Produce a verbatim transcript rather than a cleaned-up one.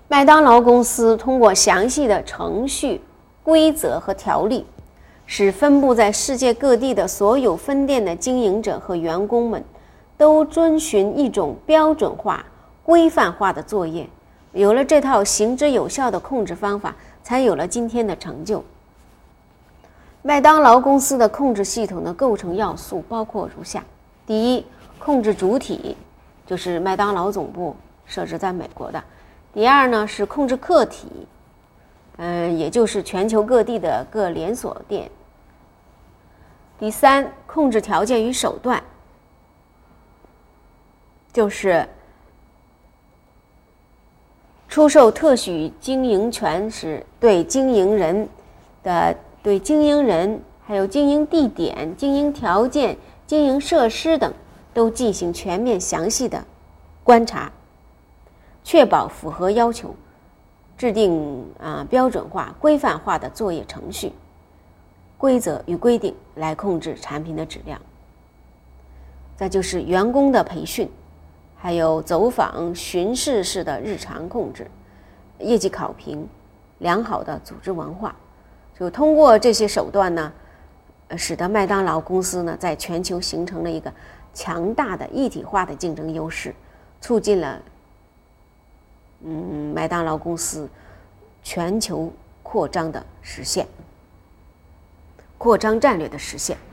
麦当劳公司通过详细的程序、规则和条例，使分布在世界各地的所有分店的经营者和员工们都遵循一种标准化、规范化的作业。有了这套行之有效的控制方法，才有了今天的成就。麦当劳公司的控制系统的构成要素包括如下：第一，控制主体，就是麦当劳总部设置在美国的；第二呢是控制客体，嗯、呃，也就是全球各地的各连锁店；第三，控制条件与手段，就是出售特许经营权时，对经营人的、对经营人、还有经营地点、经营条件、经营设施等，都进行全面详细的观察，确保符合要求，制定啊标准化、规范化的作业程序、规则与规定来控制产品的质量。再就是员工的培训，还有走访巡视式的日常控制，业绩考评，良好的组织文化，就通过这些手段呢，使得麦当劳公司呢在全球形成了一个强大的一体化的竞争优势，促进了嗯麦当劳公司全球扩张的实现，扩张战略的实现。